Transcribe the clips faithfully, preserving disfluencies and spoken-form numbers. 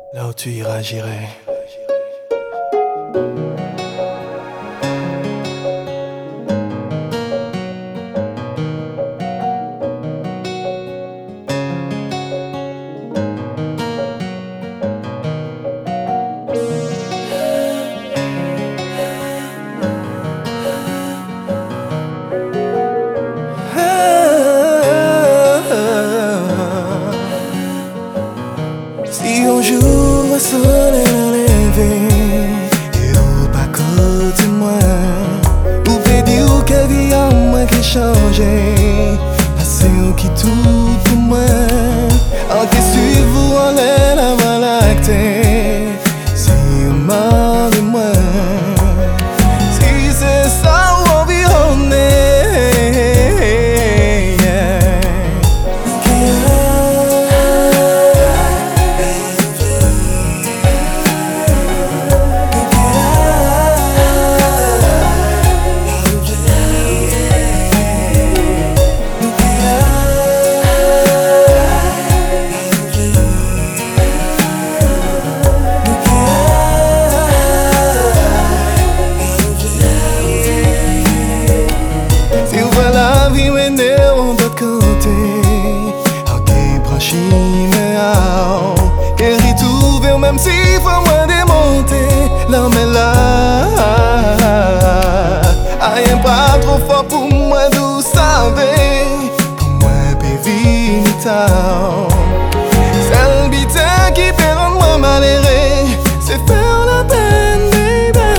Là où tu iras, j'irai. Si un jour le soleil a levé et au pas côté de moi, vous pouvez dire que vie en moi qui changé, passé ou qui tout pour moi, en qui suivre en l'air la voie lactée, si on m'a de moi, si c'est ça ou environné. Et retrouver même si faut moi démonter l'homme est là. Rien pas trop fort pour moi d'où savez. Pour moi pévi mi tard. C'est le bitin qui fait rendre moi malheureux. C'est faire la peine baby.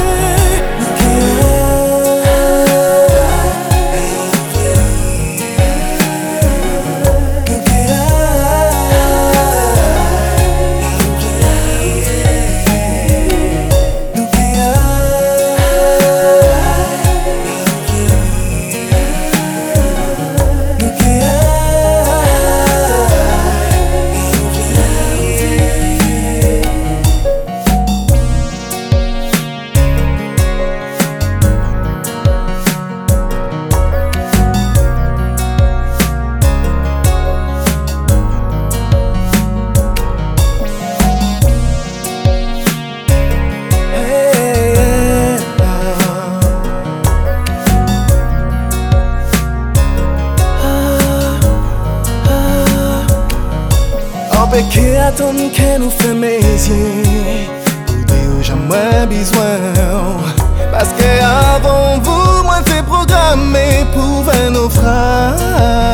Qui attendent qu'elle nous fait mes yeux pour dire jamais besoin. Parce que avant vous, moi t'ai programmé pour un naufrage.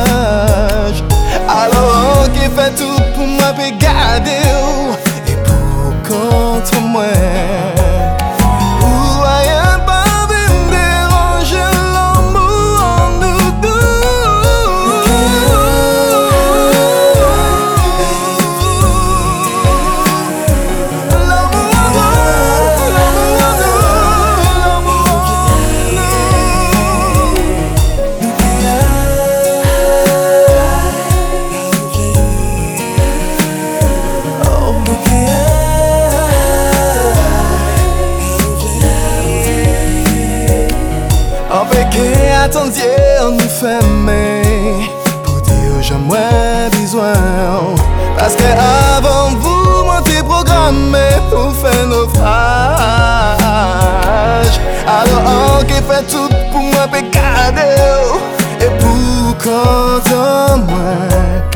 Alors qui fait tout pour moi puis garder et pour contre moi. Ou rien pas me déranger l'amour en nous deux. Attendiez on nous fermer pour dire jamais besoin. Parce que avant vous, moi t'ai programmé pour faire naufrage. Alors on qui fait tout pour moi pécader et pour contre moi.